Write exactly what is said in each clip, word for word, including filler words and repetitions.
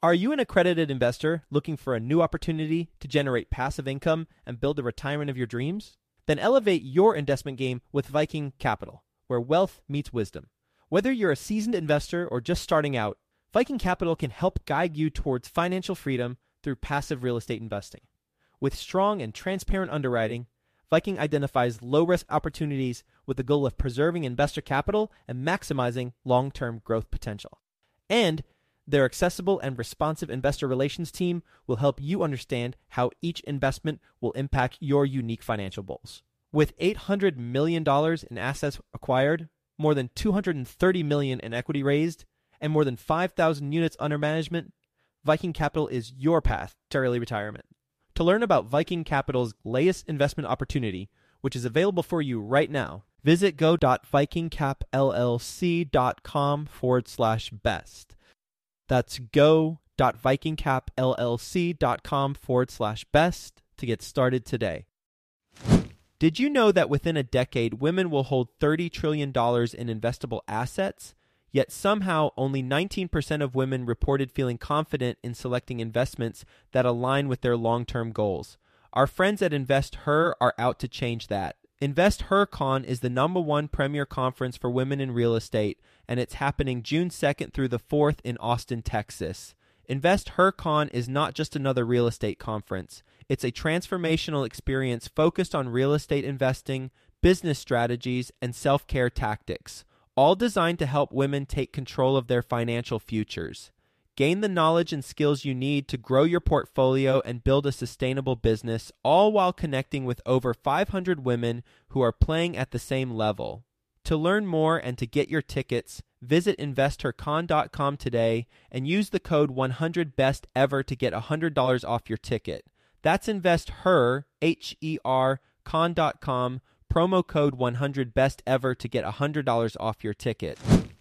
Are you an accredited investor looking for a new opportunity to generate passive income and build the retirement of your dreams? Then elevate your investment game with Viking Capital, where wealth meets wisdom. Whether you're a seasoned investor or just starting out, Viking Capital can help guide you towards financial freedom through passive real estate investing. With strong and transparent underwriting, Viking identifies low-risk opportunities with the goal of preserving investor capital and maximizing long-term growth potential. And their accessible and responsive investor relations team will help you understand how each investment will impact your unique financial goals. With eight hundred million dollars in assets acquired, more than two hundred thirty million dollars in equity raised, and more than five thousand units under management, Viking Capital is your path to early retirement. To learn about Viking Capital's latest investment opportunity, which is available for you right now, visit go.vikingcapllc.com forward slash best. That's go.vikingcapllc.com forward slash best to get started today. Did you know that within a decade, women will hold thirty trillion dollars in investable assets? Yet somehow only nineteen percent of women reported feeling confident in selecting investments that align with their long-term goals. Our friends at InvestHer are out to change that. InvestHerCon is the number one premier conference for women in real estate, and it's happening June second through the fourth in Austin, Texas. InvestHerCon is not just another real estate conference. It's a transformational experience focused on real estate investing, business strategies, and self-care tactics, all designed to help women take control of their financial futures. Gain the knowledge and skills you need to grow your portfolio and build a sustainable business, all while connecting with over five hundred women who are playing at the same level. To learn more and to get your tickets, visit investor con dot com today and use the code one hundred best ever to get one hundred dollars off your ticket. That's InvestHer, H E R, con dot com, promo code one hundred best ever to get one hundred dollars off your ticket.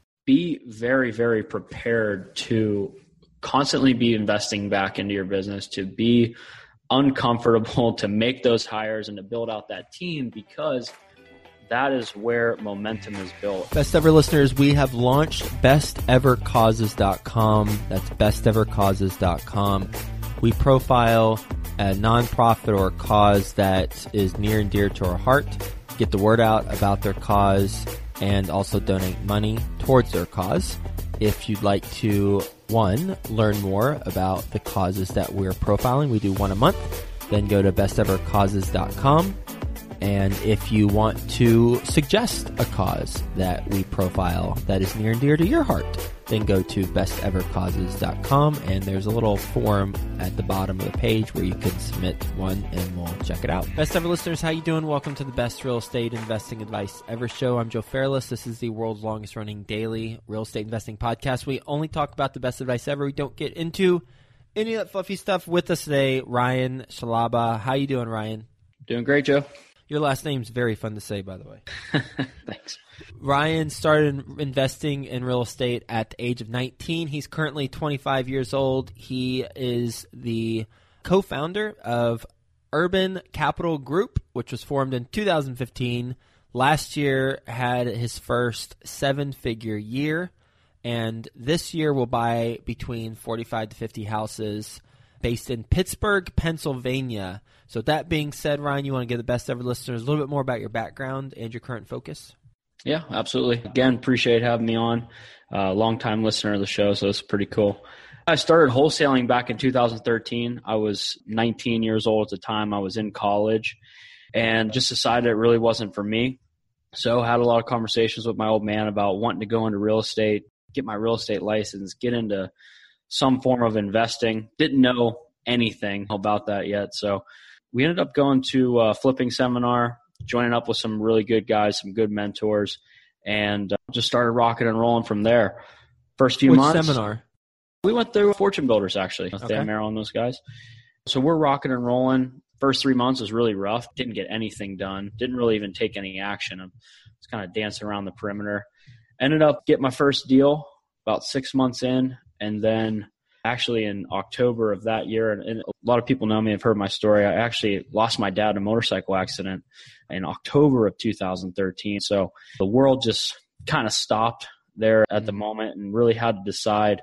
Be very, very prepared to constantly be investing back into your business, to be uncomfortable, to make those hires and to build out that team, because that is where momentum is built. Best ever listeners, we have launched best ever causes dot com. That's best ever causes dot com. We profile a nonprofit or a cause that is near and dear to our heart, get the word out about their cause, and also donate money towards their cause. If you'd like to, one, learn more about the causes that we're profiling, we do one a month, then go to best ever causes dot com. And if you want to suggest a cause that we profile that is near and dear to your heart, then go to best ever causes dot com, and there's a little form at the bottom of the page where you can submit one and we'll check it out. Best ever listeners, how you doing? Welcome to the Best Real Estate Investing Advice Ever show. I'm Joe Fairless. This is the world's longest running daily real estate investing podcast. We only talk about the best advice ever. We don't get into any of that fluffy stuff. With us today, Ryan Shalaba. How you doing, Ryan? Doing great, Joe. Your last name's very fun to say, by the way. Thanks. Ryan started investing in real estate at the age of nineteen. He's currently twenty-five years old. He is the co-founder of Urban Capital Group, which was formed in two thousand fifteen. Last year had his first seven-figure year, and this year will buy between forty-five to fifty houses based in Pittsburgh, Pennsylvania. So that being said, Ryan, you want to give the best ever listeners a little bit more about your background and your current focus? Yeah, absolutely. Again, appreciate having me on. Uh, long-time listener of the show, so it's pretty cool. I started wholesaling back in two thousand thirteen. I was nineteen years old at the time. I was in college and just decided it really wasn't for me. So I had a lot of conversations with my old man about wanting to go into real estate, get my real estate license, get into some form of investing. Didn't know anything about that yet. So we ended up going to a flipping seminar, joining up with some really good guys, some good mentors, and uh, just started rocking and rolling from there. First few Which months. seminar? We went through Fortune Builders, actually, with Okay. Dan Merrill and those guys. So we're rocking and rolling. First three months was really rough. Didn't get anything done. Didn't really even take any action. I was kind of dancing around the perimeter. Ended up getting my first deal about six months in, and then actually in October of that year, and, and a lot of people know me, have heard my story, I actually lost my dad in a motorcycle accident in October of two thousand thirteen. So the world just kind of stopped there at the moment and really had to decide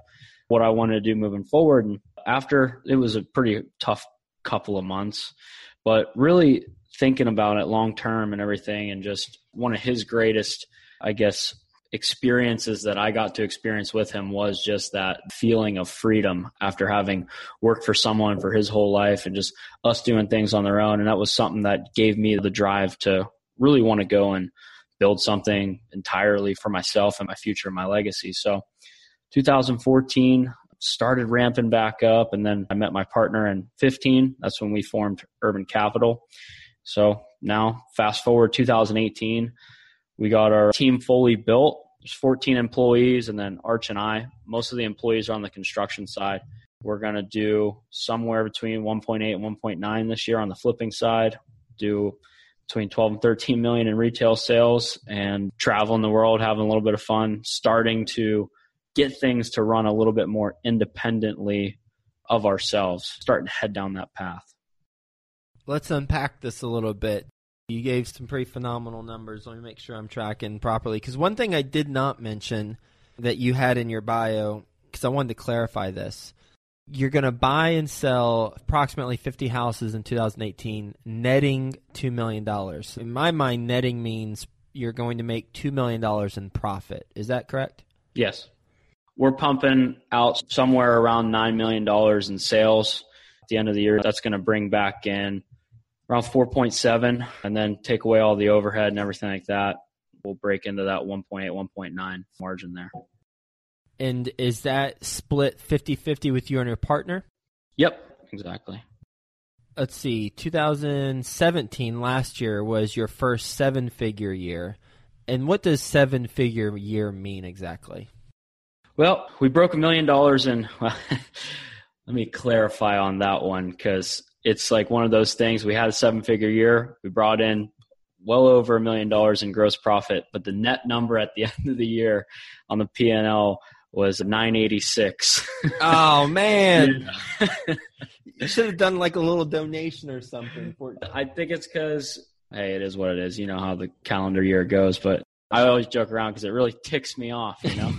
what I wanted to do moving forward. And after, it was a pretty tough couple of months, but really thinking about it long term and everything, and just one of his greatest, I guess, experiences that I got to experience with him was just that feeling of freedom after having worked for someone for his whole life and just us doing things on their own. And that was something that gave me the drive to really want to go and build something entirely for myself and my future and my legacy. So two thousand fourteen started ramping back up, and then I met my partner in fifteen. That's when we formed Urban Capital. So now fast forward two thousand eighteen, we got our team fully built. There's fourteen employees, and then Arch and I, most of the employees are on the construction side. We're going to do somewhere between one point eight and one point nine this year on the flipping side, do between twelve and thirteen million in retail sales, and traveling the world, having a little bit of fun, starting to get things to run a little bit more independently of ourselves, starting to head down that path. Let's unpack this a little bit. You gave some pretty phenomenal numbers. Let me make sure I'm tracking properly. Because one thing I did not mention that you had in your bio, because I wanted to clarify this, you're going to buy and sell approximately fifty houses in two thousand eighteen, netting two million dollars. In my mind, netting means you're going to make two million dollars in profit. Is that correct? Yes. We're pumping out somewhere around nine million dollars in sales at the end of the year. That's going to bring back in around four point seven, and then take away all the overhead and everything like that. We'll break into that one point eight, one point nine margin there. And is that split fifty-fifty with you and your partner? Yep, exactly. Let's see, two thousand seventeen, last year, was your first seven-figure year. And what does seven-figure year mean exactly? Well, we broke a million dollars in. Well, let me clarify on that one, because it's like one of those things. We had a seven-figure year. We brought in well over a million dollars in gross profit, but the net number at the end of the year on the P and L was nine eighty-six. Oh, man. You should have done like a little donation or something. For- I think it's because, hey, it is what it is. You know how the calendar year goes, but I always joke around because it really ticks me off, you know.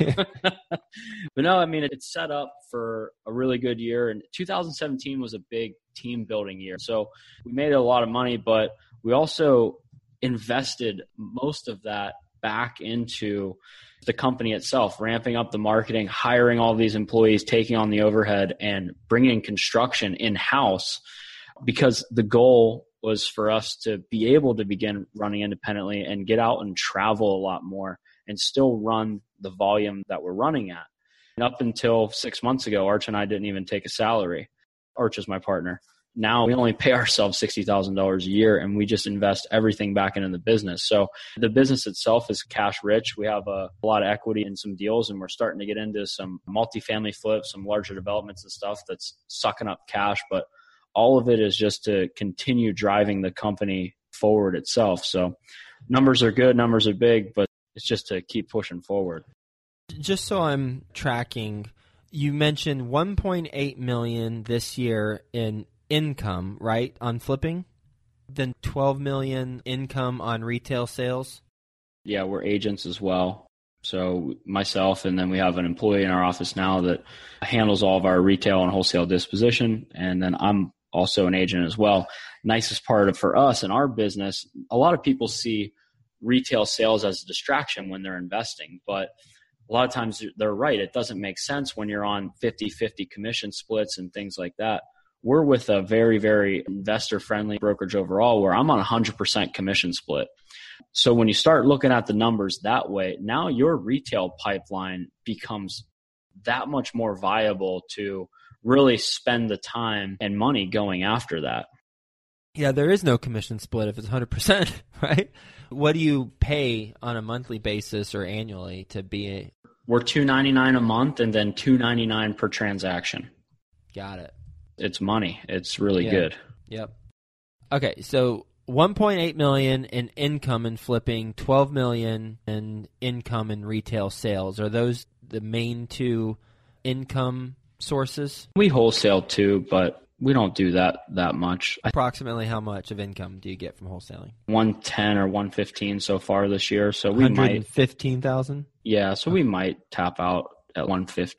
But no, I mean, it's set up for a really good year. And two thousand seventeen was a big team building year. So we made a lot of money, but we also invested most of that back into the company itself, ramping up the marketing, hiring all these employees, taking on the overhead, and bringing construction in-house, because the goal was for us to be able to begin running independently and get out and travel a lot more and still run the volume that we're running at. And up until six months ago, Arch and I didn't even take a salary. Arch is my partner. Now we only pay ourselves sixty thousand dollars a year, and we just invest everything back into the business. So the business itself is cash rich. We have a, a lot of equity in some deals, and we're starting to get into some multifamily flips, some larger developments and stuff that's sucking up cash. But all of it is just to continue driving the company forward itself. So numbers are good, numbers are big, but it's just to keep pushing forward. Just so I'm tracking, you mentioned one point eight million dollars this year in income, right, on flipping? Then twelve million dollars income on retail sales? Yeah, we're agents as well. So myself, and then we have an employee in our office now that handles all of our retail and wholesale disposition. And then I'm also an agent as well. Nicest part of for us in our business, a lot of people see retail sales as a distraction when they're investing, but a lot of times they're right. It doesn't make sense when you're on fifty-fifty commission splits and things like that. We're with a very, very investor-friendly brokerage overall where I'm on a one hundred percent commission split. So when you start looking at the numbers that way, now your retail pipeline becomes that much more viable to really spend the time and money going after that. Yeah, there is no commission split if it's one hundred percent, right? What do you pay on a monthly basis or annually to be a... We're two ninety-nine a month and then two ninety-nine per transaction. Got it. It's money. It's really yeah. good. Yep. Okay, so one point eight million dollars in income in flipping, twelve million dollars in income in retail sales. Are those the main two income sources? We wholesale too, but we don't do that that much. Approximately how much of income do you get from wholesaling? one ten or one fifteen so far this year. So we might one hundred fifteen thousand? Yeah, so we might tap out at one fifty.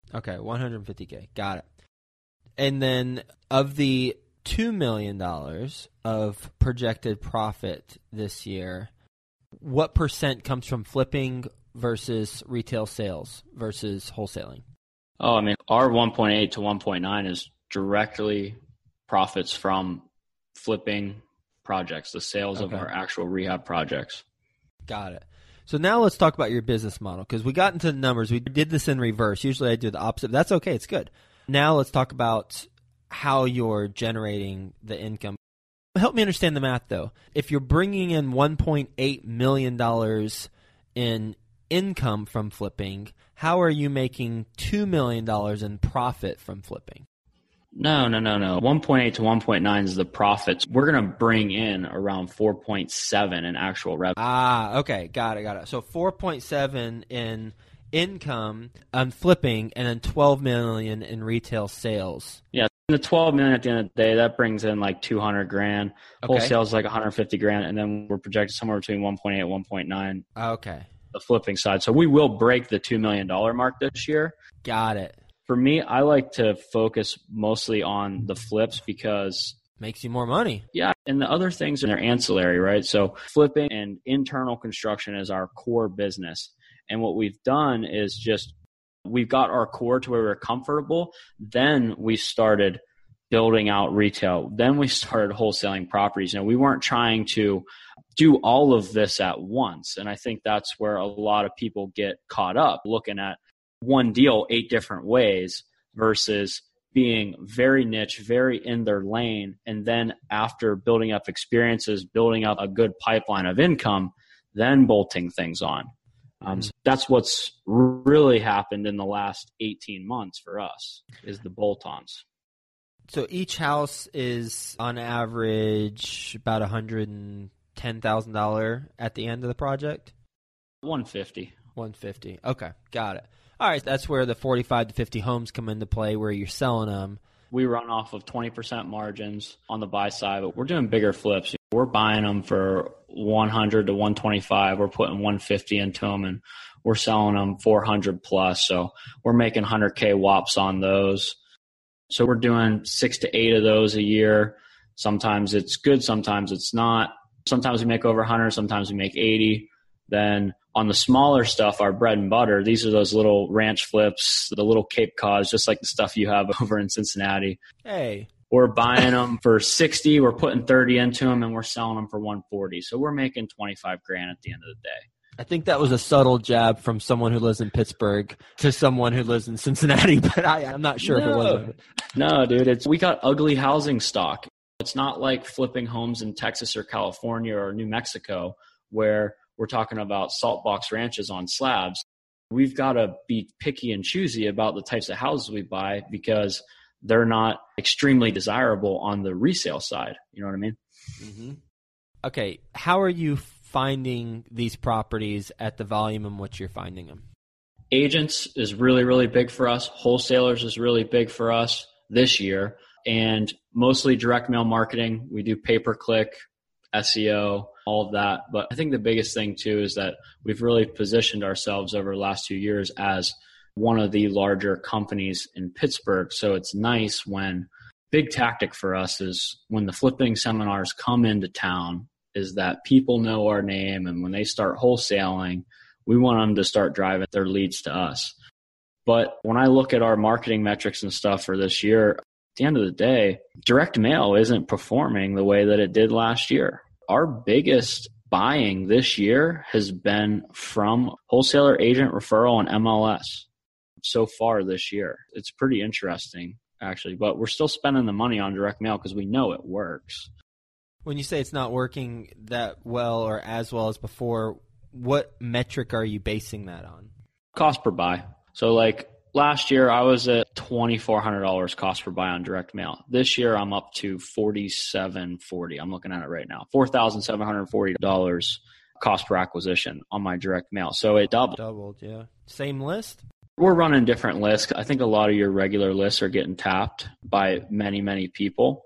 Okay, one hundred fifty K. Got it. And then of the two million dollars of projected profit this year, what percent comes from flipping versus retail sales versus wholesaling? Oh, I mean, our one point eight to one point nine is directly profits from flipping projects, the sales Okay. of our actual rehab projects. Got it. So now let's talk about your business model, because we got into the numbers. We did this in reverse. Usually I do the opposite. That's okay. It's good. Now let's talk about how you're generating the income. Help me understand the math, though. If you're bringing in one point eight million dollars in income from flipping, how are you making two million dollars in profit from flipping? No, no, no, no. one point eight to one point nine is the profits. We're going to bring in around four point seven in actual revenue. Ah, okay. Got it, got it. So four point seven in income on flipping and then twelve million dollars in retail sales. Yeah, the twelve million at the end of the day, that brings in like two hundred grand. Okay. Wholesale is like one hundred fifty grand, and then we're projected somewhere between one point eight and one point nine. Okay. The flipping side. So we will break the two million dollars mark this year. Got it. For me, I like to focus mostly on the flips because makes you more money. Yeah, and the other things are ancillary, right? So flipping and internal construction is our core business. And what we've done is just we've got our core to where we're comfortable. Then we started building out retail. Then we started wholesaling properties. And we weren't trying to do all of this at once. And I think that's where a lot of people get caught up looking at one deal eight different ways versus being very niche, very in their lane. And then after building up experiences, building up a good pipeline of income, then bolting things on. Um, so that's what's really happened in the last eighteen months for us is the bolt-ons. So each house is on average about one hundred ten thousand dollars at the end of the project? one hundred fifty. one hundred fifty. Okay, got it. All right, that's where the forty-five to fifty homes come into play where you're selling them. We run off of twenty percent margins on the buy side, but we're doing bigger flips. We're buying them for one hundred to one twenty-five. We're putting one fifty into them, and we're selling them four hundred plus. So we're making one hundred K W A Ps on those. So we're doing six to eight of those a year. Sometimes it's good, sometimes it's not. Sometimes we make over one hundred, sometimes we make eighty. Then on the smaller stuff, our bread and butter, these are those little ranch flips, the little Cape Cods, just like the stuff you have over in Cincinnati. Hey. We're buying them for sixty, we're putting thirty into them, and we're selling them for one forty. So we're making twenty-five grand at the end of the day. I think that was a subtle jab from someone who lives in Pittsburgh to someone who lives in Cincinnati, but I, I'm not sure no. if it was. No, dude, it's we got ugly housing stock. It's not like flipping homes in Texas or California or New Mexico where we're talking about salt box ranches on slabs. We've got to be picky and choosy about the types of houses we buy because they're not extremely desirable on the resale side. You know what I mean? Mm-hmm. Okay. How are you finding these properties at the volume in which you're finding them? Agents is really, really big for us. Wholesalers is really big for us this year. And mostly direct mail marketing. We do pay-per-click, S E O, all of that. But I think the biggest thing too is that we've really positioned ourselves over the last few years as one of the larger companies in Pittsburgh. So it's nice when big tactic for us is when the flipping seminars come into town is that people know our name. And when they start wholesaling, we want them to start driving their leads to us. But when I look at our marketing metrics and stuff for this year, at the end of the day, direct mail isn't performing the way that it did last year. Our biggest buying this year has been from wholesaler, agent, referral, and M L S so far this year. It's pretty interesting, actually, but we're still spending the money on direct mail because we know it works. When you say it's not working that well or as well as before, what metric are you basing that on? Cost per buy. So like last year, I was at twenty-four hundred dollars cost per buy on direct mail. This year, I'm up to forty-seven forty. I'm looking at it right now. four thousand seven hundred forty dollars cost per acquisition on my direct mail. So it doubled. Doubled, yeah. Same list? We're running different lists. I think a lot of your regular lists are getting tapped by many, many people.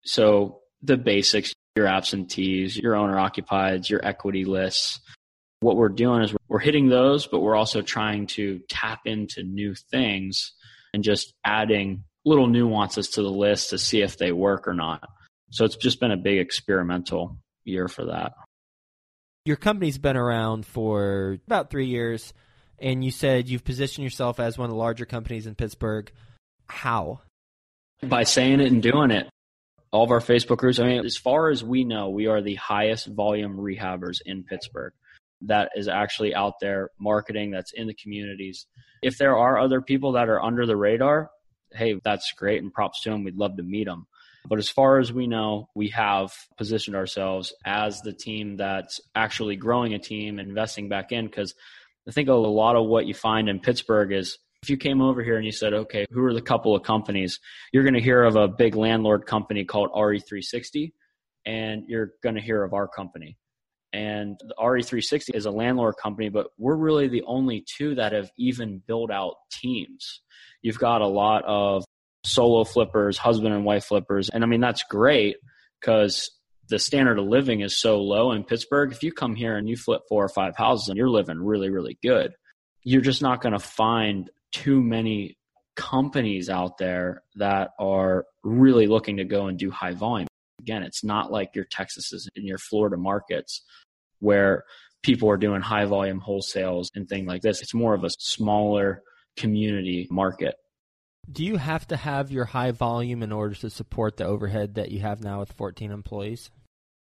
So the basics, your absentees, your owner-occupieds, your equity lists. What we're doing is we're hitting those, but we're also trying to tap into new things and just adding little nuances to the list to see if they work or not. So it's just been a big experimental year for that. Your company's been around for about three years, and you said you've positioned yourself as one of the larger companies in Pittsburgh. How? By saying it and doing it. All of our Facebook groups, I mean, as far as we know, we are the highest volume rehabbers in Pittsburgh that is actually out there marketing, that's in the communities. If there are other people that are under the radar, hey, that's great and props to them. We'd love to meet them. But as far as we know, we have positioned ourselves as the team that's actually growing a team, investing back in, because I think a lot of what you find in Pittsburgh is if you came over here and you said, okay, who are the couple of companies? You're going to hear of a big landlord company called R E three sixty, and you're going to hear of our company. And the R E three sixty is a landlord company, but we're really the only two that have even built out teams. You've got a lot of solo flippers, husband and wife flippers. And I mean, that's great because the standard of living is so low in Pittsburgh. If you come here and you flip four or five houses and you're living really, really good, you're just not going to find too many companies out there that are really looking to go and do high volume. Again, it's not like your Texases and your Florida markets where people are doing high volume wholesales and things like this. It's more of a smaller community market. Do you have to have your high volume in order to support the overhead that you have now with fourteen employees?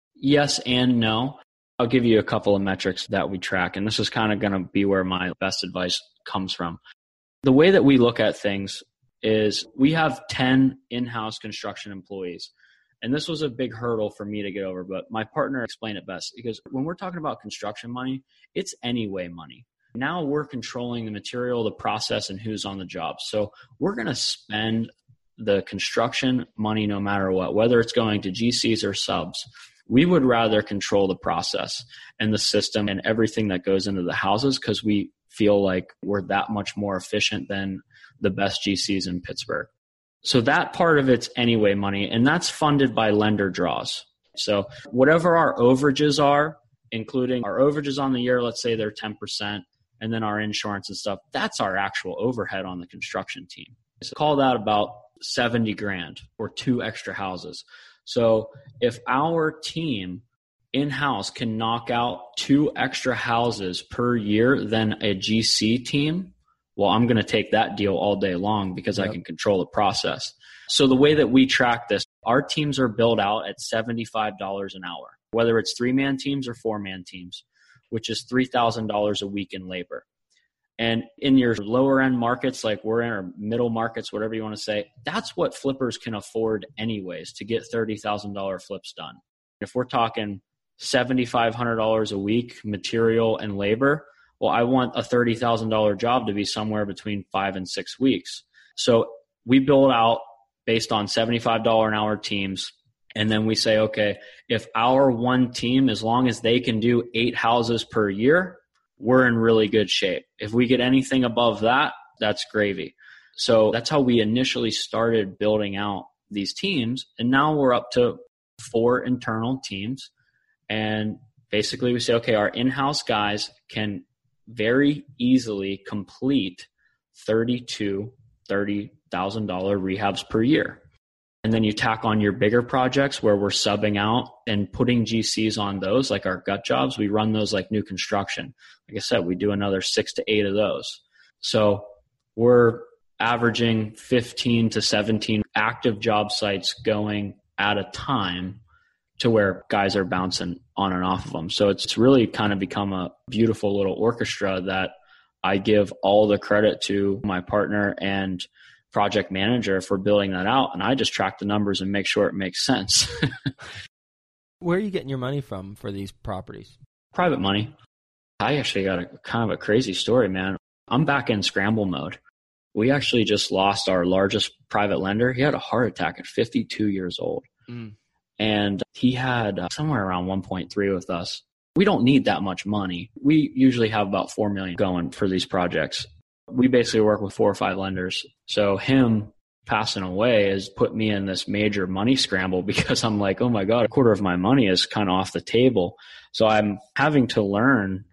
Yes and no. I'll give you a couple of metrics that we track, and this is kind of going to be where my best advice comes from. The way that we look at things is we have ten in-house construction employees. And this was a big hurdle for me to get over, but my partner explained it best because when we're talking about construction money, it's anyway money. Now we're controlling the material, the process, and who's on the job. So we're going to spend the construction money no matter what, whether it's going to G Cs or subs. We would rather control the process and the system and everything that goes into the houses because we feel like we're that much more efficient than the best G Cs in Pittsburgh. So that part of it's anyway money, and that's funded by lender draws. So whatever our overages are, including our overages on the year, let's say they're ten percent, and then our insurance and stuff, that's our actual overhead on the construction team. So call that about seventy grand or two extra houses. So if our team in-house can knock out two extra houses per year than a G C team, well, I'm going to take that deal all day long because yep. I can control the process. So the way that we track this, our teams are billed out at seventy-five dollars an hour, whether it's three-man teams or four-man teams, which is three thousand dollars a week in labor. And in your lower-end markets, like we're in our middle markets, whatever you want to say, that's what flippers can afford anyways to get thirty thousand dollars flips done. If we're talking seven thousand five hundred dollars a week, material and labor, well, I want a thirty thousand dollars job to be somewhere between five and six weeks. So we build out based on seventy-five dollars an hour teams. And then we say, okay, if our one team, as long as they can do eight houses per year, we're in really good shape. If we get anything above that, that's gravy. So that's how we initially started building out these teams. And now we're up to four internal teams. And basically we say, okay, our in-house guys can very easily complete thirty-two, thirty thousand dollars rehabs per year. And then you tack on your bigger projects where we're subbing out and putting G Cs on those, like our gut jobs. We run those like new construction. Like I said, we do another six to eight of those. So we're averaging fifteen to seventeen active job sites going at a time to where guys are bouncing on and off of them. So it's really kind of become a beautiful little orchestra that I give all the credit to my partner and project manager for building that out. And I just track the numbers and make sure it makes sense. Where are you getting your money from for these properties? Private money. I actually got a kind of a crazy story, man. I'm back in scramble mode. We actually just lost our largest private lender. He had a heart attack at fifty-two years old. Mm. And he had uh, somewhere around one point three with us. We don't need that much money. We usually have about four million going for these projects. We basically work with four or five lenders. So him passing away has put me in this major money scramble because I'm like, oh my God, a quarter of my money is kind of off the table. So I'm having to learn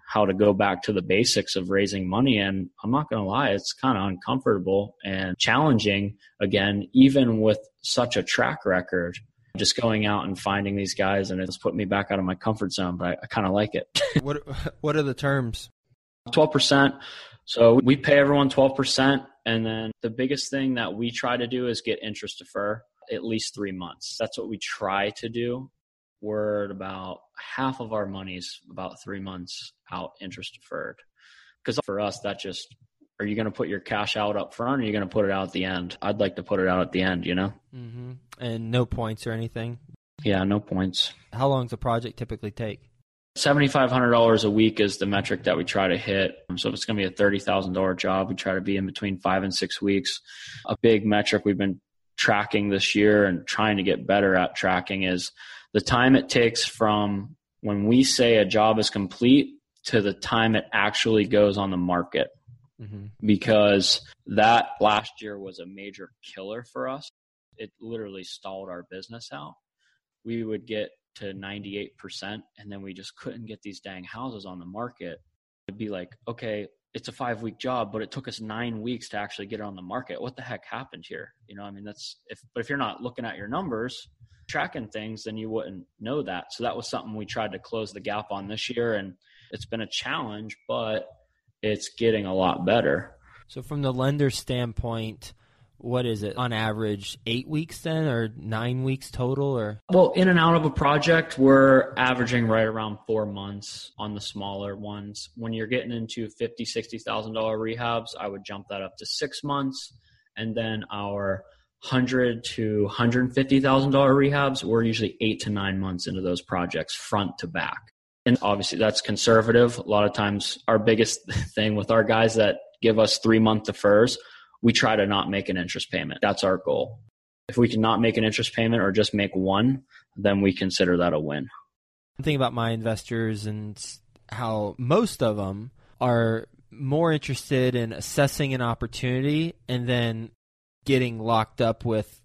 how to go back to the basics of raising money. And I'm not going to lie, it's kind of uncomfortable and challenging, again, even with such a track record, just going out and finding these guys, and it's put me back out of my comfort zone, but I, I kind of like it. What What are the terms? twelve percent. So we pay everyone twelve percent. And then the biggest thing that we try to do is get interest defer at least three months. That's what we try to do. We're at about half of our money's about three months out interest deferred. Because for us, that just, are you going to put your cash out up front, or are you going to put it out at the end? I'd like to put it out at the end, you know? Mm-hmm. And no points or anything? Yeah, no points. How long does a project typically take? seven thousand five hundred dollars a week is the metric that we try to hit. So if it's going to be a thirty thousand dollars job, we try to be in between five and six weeks. A big metric we've been tracking this year and trying to get better at tracking is the time it takes from when we say a job is complete to the time it actually goes on the market. Mm-hmm. Because that last year was a major killer for us. It literally stalled our business out. We would get to ninety-eight percent and then we just couldn't get these dang houses on the market. It'd be like, okay, it's a five week job, but it took us nine weeks to actually get it on the market. What the heck happened here? You know, I mean, that's if, but if you're not looking at your numbers, tracking things, then you wouldn't know that. So that was something we tried to close the gap on this year, and it's been a challenge, but it's getting a lot better. So from the lender standpoint, what is it on average, eight weeks then, or nine weeks total? Or well, in and out of a project, we're averaging right around four months on the smaller ones. When you're getting into fifty thousand dollars, sixty thousand dollars rehabs, I would jump that up to six months. And then our one hundred thousand dollars to one hundred fifty thousand dollars rehabs, we're usually eight to nine months into those projects, front to back. And obviously that's conservative. A lot of times our biggest thing with our guys that give us three month defers, we try to not make an interest payment. That's our goal. If we can not make an interest payment or just make one, then we consider that a win. I'm thinking about my investors and how most of them are more interested in assessing an opportunity and then getting locked up with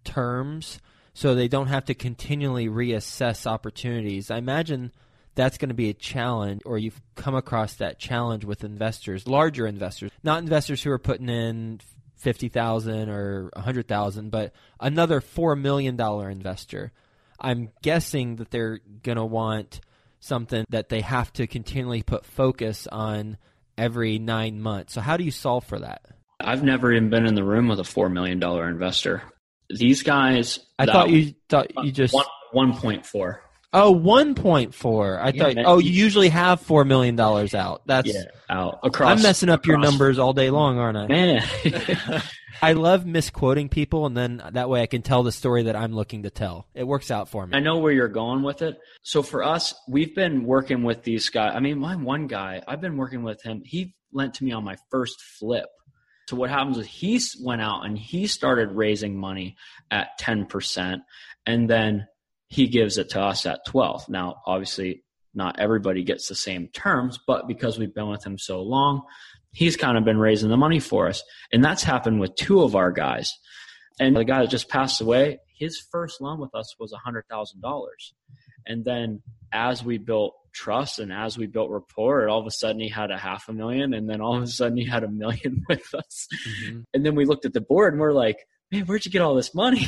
terms so they don't have to continually reassess opportunities. I imagine that's going to be a challenge, or you've come across that challenge with investors, larger investors, not investors who are putting in fifty thousand dollars or one hundred thousand dollars, but another four million dollars investor. I'm guessing that they're going to want something that they have to continually put focus on every nine months. So how do you solve for that? I've never even been in the room with a four million dollars investor. These guys... I thought you thought you just... one point four. Oh, one point four. I yeah, thought. Man. Oh, you usually have four million dollars out. That's yeah, out across. I'm messing up across. your numbers all day long, aren't I? Man, I love misquoting people, and then that way I can tell the story that I'm looking to tell. It works out for me. I know where you're going with it. So for us, we've been working with these guys. I mean, my one guy, I've been working with him. He lent to me on my first flip. So what happens is he went out and he started raising money at ten percent, and then he gives it to us at twelve. Now, obviously, not everybody gets the same terms, but because we've been with him so long, he's kind of been raising the money for us. And that's happened with two of our guys. And the guy that just passed away, his first loan with us was one hundred thousand dollars. And then as we built trust and as we built rapport, all of a sudden he had a half a million, and then all of a sudden he had a million with us. Mm-hmm. And then we looked at the board and we're like, man, where'd you get all this money?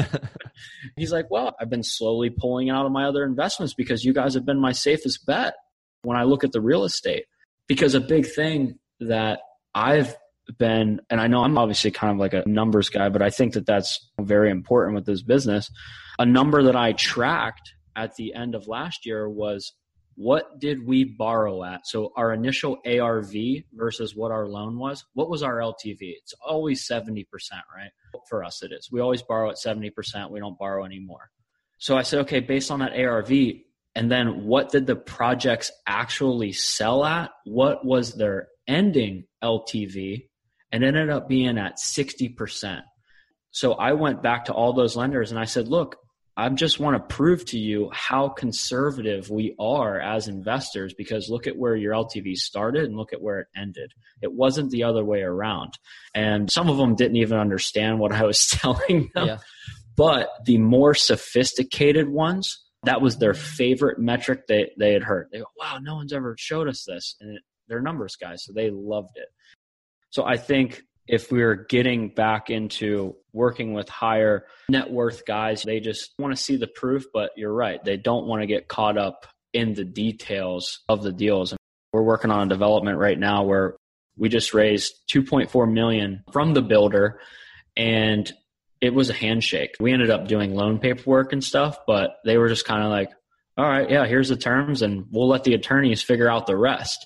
He's like, well, I've been slowly pulling out of my other investments because you guys have been my safest bet when I look at the real estate. Because a big thing that I've been, and I know I'm obviously kind of like a numbers guy, but I think that that's very important with this business. A number that I tracked at the end of last year was, what did we borrow at? So our initial A R V versus what our loan was. What was our L T V? It's always seventy percent, right? For us, it is. We always borrow at seventy percent. We don't borrow anymore. So I said, okay, based on that A R V, and then what did the projects actually sell at? What was their ending L T V? And it ended up being at sixty percent. So I went back to all those lenders and I said, look, I just want to prove to you how conservative we are as investors, because look at where your L T V started and look at where it ended. It wasn't the other way around. And some of them didn't even understand what I was telling them. Yeah. But the more sophisticated ones, that was their favorite metric they, they had heard. They go, wow, no one's ever showed us this. And it, they're numbers guys, so they loved it. So I think if we're getting back into working with higher net worth guys, they just want to see the proof, but you're right. They don't want to get caught up in the details of the deals. And we're working on a development right now where we just raised two point four million dollars from the builder, and it was a handshake. We ended up doing loan paperwork and stuff, but they were just kind of like, all right, yeah, here's the terms, and we'll let the attorneys figure out the rest.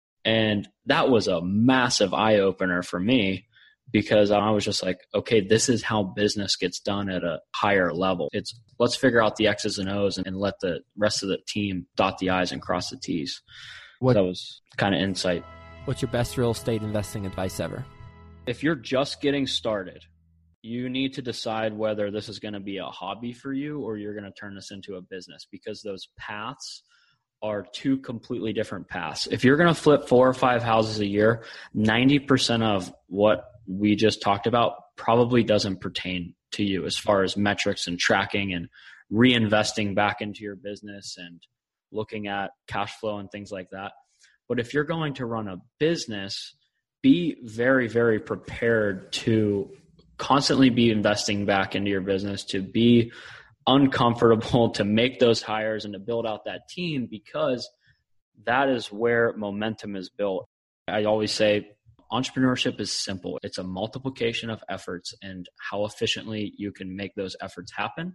And that was a massive eye-opener for me, because I was just like, okay, this is how business gets done at a higher level. It's let's figure out the X's and O's and, and let the rest of the team dot the I's and cross the T's. What, that was kind of insight. What's your best real estate investing advice ever? If you're just getting started, you need to decide whether this is going to be a hobby for you or you're going to turn this into a business, because those paths are two completely different paths. If you're going to flip four or five houses a year, ninety percent of what we just talked about probably doesn't pertain to you as far as metrics and tracking and reinvesting back into your business and looking at cash flow and things like that. But if you're going to run a business, be very, very prepared to constantly be investing back into your business, to be uncomfortable, to make those hires and to build out that team, because that is where momentum is built. I always say entrepreneurship is simple. It's a multiplication of efforts and how efficiently you can make those efforts happen.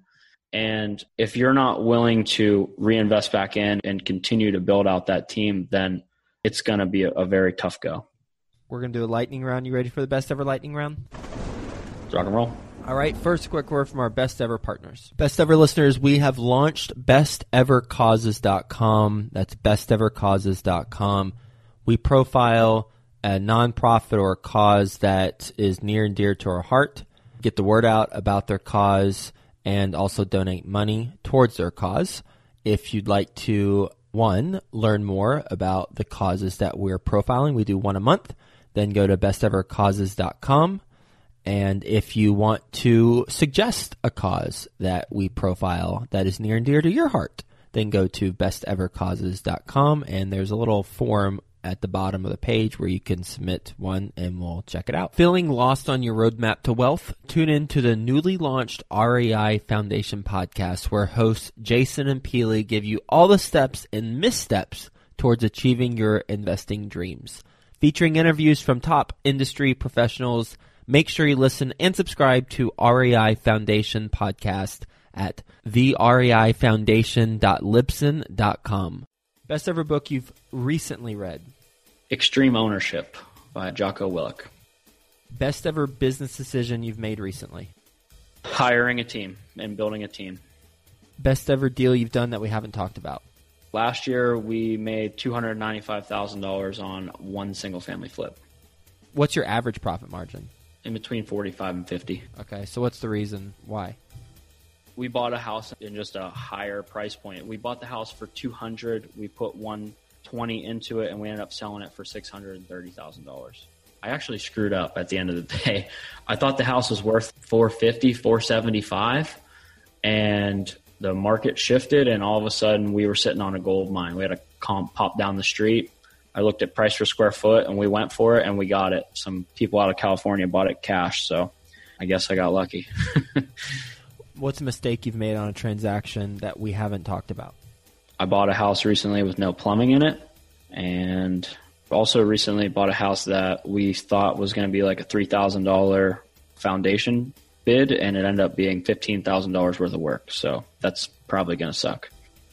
And if you're not willing to reinvest back in and continue to build out that team, then it's going to be a, a very tough go. We're going to do a lightning round. You ready for the best ever lightning round? Rock and roll. All right, first quick word from our best ever partners. Best ever listeners, we have launched best ever causes dot com. That's best ever causes dot com. We profile a nonprofit or a cause that is near and dear to our heart, get the word out about their cause, and also donate money towards their cause. If you'd like to, one, learn more about the causes that we're profiling, we do one a month, then go to best ever causes dot com. And if you want to suggest a cause that we profile that is near and dear to your heart, then go to best ever causes dot com, and there's a little form at the bottom of the page where you can submit one and we'll check it out. Feeling lost on your roadmap to wealth? Tune in to the newly launched R E I Foundation podcast, where hosts Jason and Peely give you all the steps and missteps towards achieving your investing dreams. Featuring interviews from top industry professionals, make sure you listen and subscribe to R E I Foundation podcast at the R E I foundation dot libsyn dot com. Best ever book you've recently read? Extreme Ownership by Jocko Willink. Best ever business decision you've made recently? Hiring a team and building a team. Best ever deal you've done that we haven't talked about? Last year, we made two hundred ninety-five thousand dollars on one single family flip. What's your average profit margin? In between forty-five and fifty. Okay, so what's the reason why? We bought a house in just a higher price point. We bought the house for two hundred dollars. We put one twenty into it, and we ended up selling it for six hundred thirty thousand dollars. I actually screwed up at the end of the day. I thought the house was worth four fifty, four seventy-five, and the market shifted, and all of a sudden we were sitting on a gold mine. We had a comp pop down the street. I looked at price per square foot, and we went for it, and we got it. Some people out of California bought it cash, so I guess I got lucky. What's a mistake you've made on a transaction that we haven't talked about? I bought a house recently with no plumbing in it, and also recently bought a house that we thought was going to be like a three thousand dollars foundation bid, and it ended up being fifteen thousand dollars worth of work. So that's probably going to suck.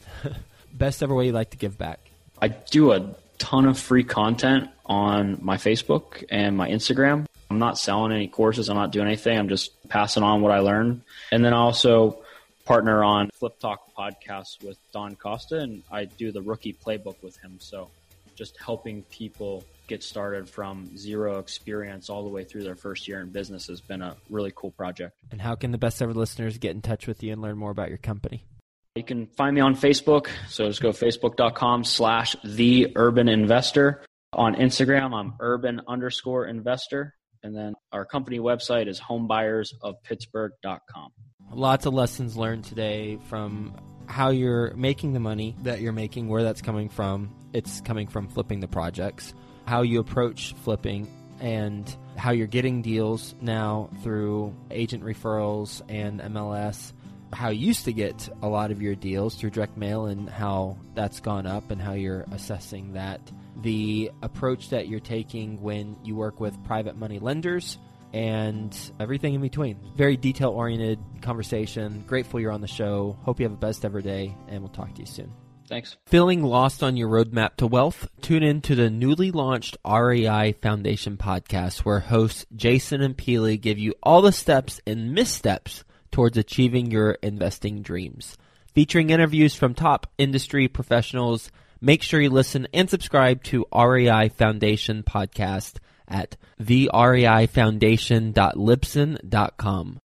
Best ever way you like to give back? I do a ton of free content on my Facebook and my Instagram. I'm not selling any courses. I'm not doing anything. I'm just passing on what I learned. And then I also partner on Flip Talk podcast with Don Costa, and I do the rookie playbook with him. So just helping people get started from zero experience all the way through their first year in business has been a really cool project. And how can the best ever listeners get in touch with you and learn more about your company? You can find me on Facebook. So just go facebook.com slash the urban investor. On Instagram, I'm urban underscore investor. And then our company website is homebuyers of pittsburgh dot com. Lots of lessons learned today from how you're making the money that you're making, where that's coming from. It's coming from flipping the projects, how you approach flipping, and how you're getting deals now through agent referrals and M L S, how you used to get a lot of your deals through direct mail and how that's gone up and how you're assessing that, the approach that you're taking when you work with private money lenders, and everything in between. Very detail-oriented conversation. Grateful you're on the show. Hope you have a best ever day, and we'll talk to you soon. Thanks. Feeling lost on your roadmap to wealth? Tune in to the newly launched R E I Foundation podcast, where hosts Jason and Peely give you all the steps and missteps towards achieving your investing dreams. Featuring interviews from top industry professionals, make sure you listen and subscribe to R E I Foundation podcast at the R E I foundation dot libsyn dot com.